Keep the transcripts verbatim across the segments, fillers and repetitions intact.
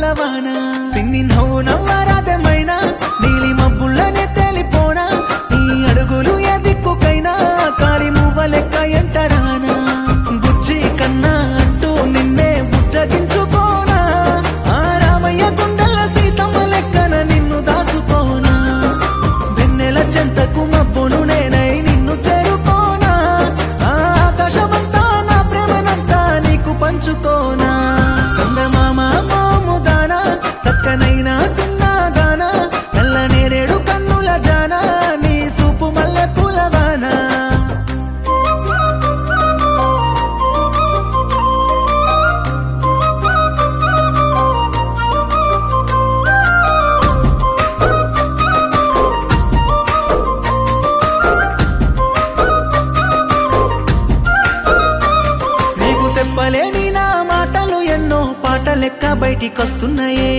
పూలవాన సిన్ని నవ్వు నవ్వరాదమైనా నీలి మబ్బుల్లనే తేలిపోనా నీ అడుగులు ఏ దిక్కుకైనా కాలి మువ్వ లెక్క ఎంటరానా బుజ్జి కన్నా అంటూ నిన్నే బుజ్జగించుకోనా ఆ రామయ్య గుండెల సీతమ్మ లెక్కన నిన్ను దాసుకోనా వెన్నెల చెంతకు మబ్బును నేనై నిన్ను చేరుకోనా ఆ ఆకాశమంతా నా ప్రేమనంతా నీకు పంచుకోనా చందమామ మోముదానా సక్కనైనా సిన్నదానా నల్ల నేరేడు కన్నుల జానా నీ సూపు మల్లె పూలవానా నీకు చెప్పలేని నా మాటలు ఎన్నో పాటలెక్క బయటికొస్తున్నాయే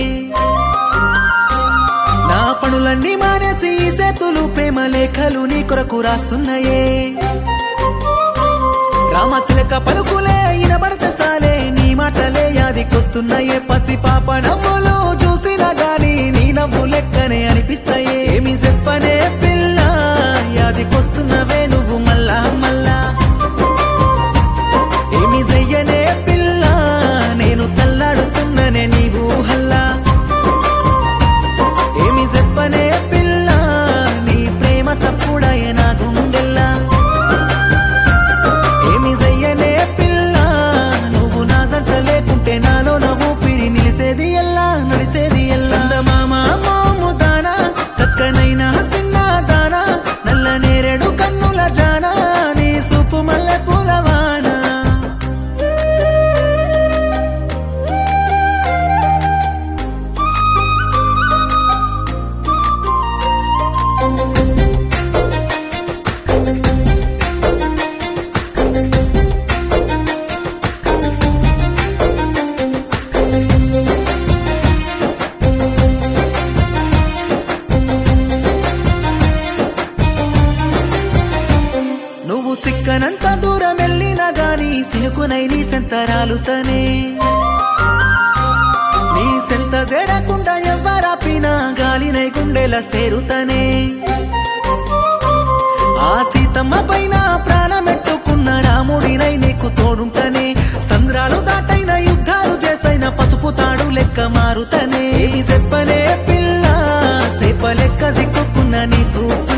నా పనులన్నీ మానేసి ఈ సేతులు ప్రేమ లేఖలు నీ కొరకు రాస్తున్నాయే రామశిలక పలుకులే ఇనబడితే సాలే నీ మాటలే యాదికొస్తున్నాయే పసి పాప నవ్వులు చూసినా గాని నీ నవ్వు లెక్కనే అనిపిస్తాయే ఏమి చెప్పనే పిల్ల యాదికొస్తున్నవే నువ్వు మళ్ళా మళ్ళా ఏమి చెయ్యనే పిల్ల నేను తల్లాడుతున్ననే నీవు హల్లా ఏమి చెప్పనే పిల్ల నీ ప్రేమ తప్పుడయ నా గుండెల్లా ఏమి చెయ్యనే పిల్ల నువ్వు నా జంట లేకుంటే నాలో నవ్వు పిరి నిలిసేది ఎల్లా నడిసేది ఎల్లా చందమామ మోముదానా సక్కనైనా సిన్నదానా నల్ల నేరేడు కన్నుల జానా నీ సూపు మల్లె పూలవానా నువ్వు సిక్కనంత దూరం వెళ్ళినా గాని సినుకునై నీ సెంతరాలుతనే నీ సెంత చేరకుండా ఎవ్వరాపినా గాలినై గుండెల సేరుతనే ఆ సీతమ్మ పైన ప్రాణమెట్టుకున్న రాముడినై నీకు తోడుంటనే సంద్రాలు దాటైన యుద్ధాలు చేసైన పసుపు తాడు లెక్క మారుతనే చెప్పనే పిల్ల సేప లెక్క సిక్కుకున్న నీ సూపు